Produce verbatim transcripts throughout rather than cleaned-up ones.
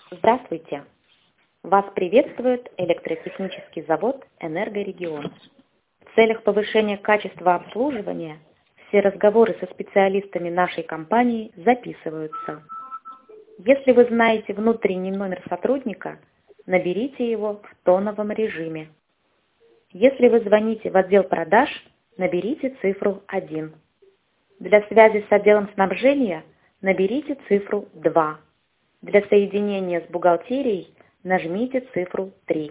Здравствуйте! Вас приветствует электротехнический завод «Энергорегион». В целях повышения качества обслуживания все разговоры со специалистами нашей компании записываются. Если вы знаете внутренний номер сотрудника, наберите его в тоновом режиме. Если вы звоните в отдел продаж, наберите цифру один. Для связи с отделом снабжения наберите цифру два. Для соединения с бухгалтерией нажмите цифру три.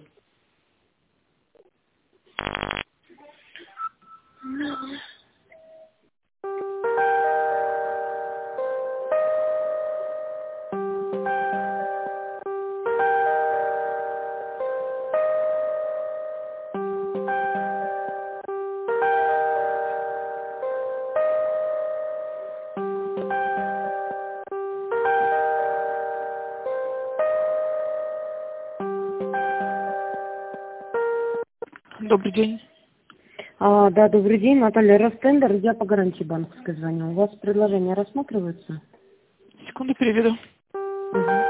Добрый день. А, да, добрый день, Наталья Ростендер, я по гарантии банковской звоню. У вас предложение рассматривается? Секунду, переведу. Угу.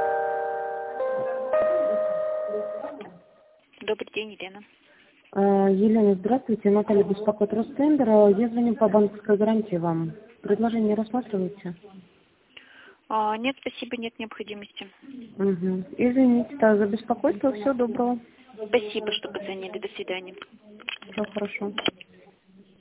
Добрый день, Елена. А, Елена, здравствуйте, Наталья беспокоит Ростендер. Я звоню по банковской гарантии вам. Предложение рассматриваете? А, нет, спасибо, нет необходимости. Угу. Извините, да, за беспокойство. Всего доброго. Спасибо, что позвонили. До свидания. Все хорошо.